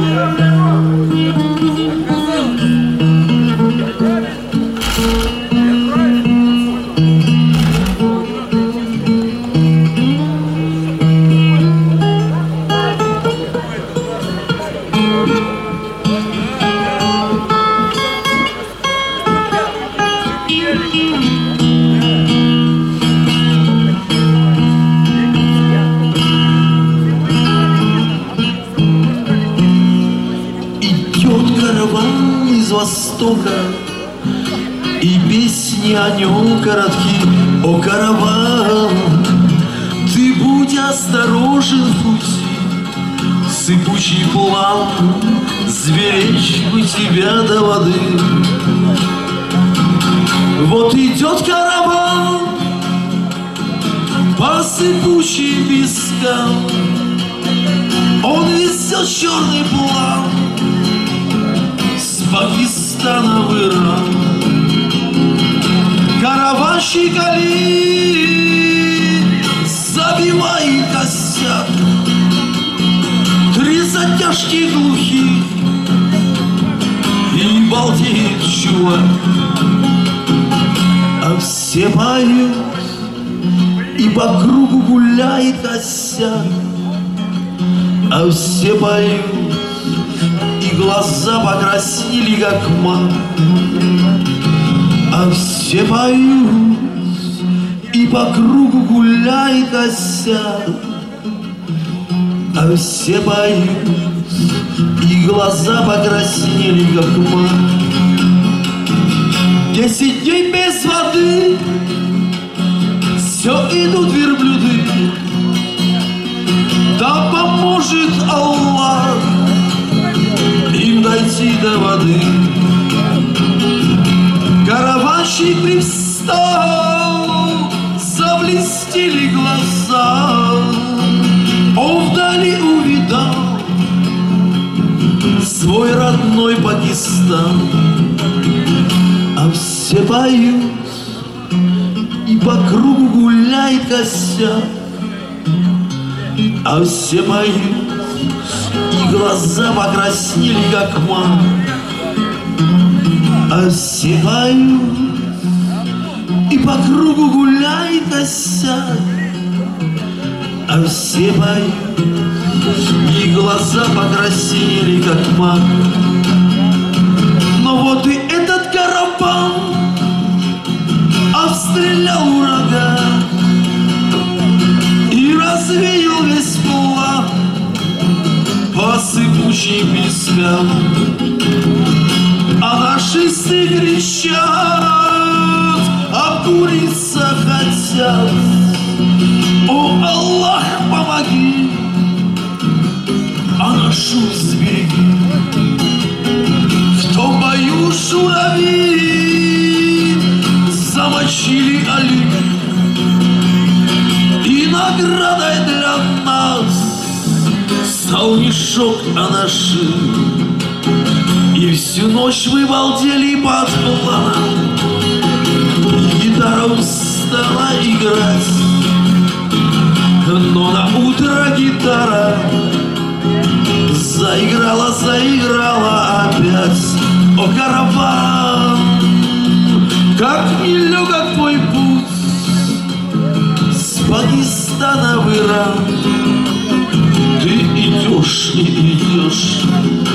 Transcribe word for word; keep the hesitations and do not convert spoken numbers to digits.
Востока, и песни о нем коротки. О, караван, ты будь осторожен в пути, сыпучий план сберечь бы тебя до воды. Вот идет караван по сыпучим пескам, он везет черный план Пакистана в Иран. Караванщик Али забивает косяк, три затяжки глухих и балдеет чувак. А все поют, и по кругу гуляет косяк. А все поют, и глаза покраснели, как мак. А все поют, и по кругу гуляет косяк. А все поют, и глаза покраснели, как мак. Десять дней без воды, все идут верблюды. Да поможет Аллах им дойти до воды. Караванщик привстал, заблестели глаза. Он вдали увидал свой родной Пакистан. А все поют, и по кругу гуляет косяк. А все поют, и глаза покраснели, как мак. А все поют, и по кругу гуляет косяк. А все поют, и глаза покраснели, как мак. Но вот и этот караван обстрелял ураган и развеял весь план по сыпучим пескам. А нашисты кричат, обкуриться хотят. О, Аллах, помоги, а нашу сбереги. В том бою журавли замочили Али, и наградой для нас стал мешок анаши. И всю ночь мы балдели под планом, гитара устала играть. Но на утро гитара заиграла, заиграла опять. О, караван, как нелегок твой путь с Пакистана в Иран. Ты идешь и идешь,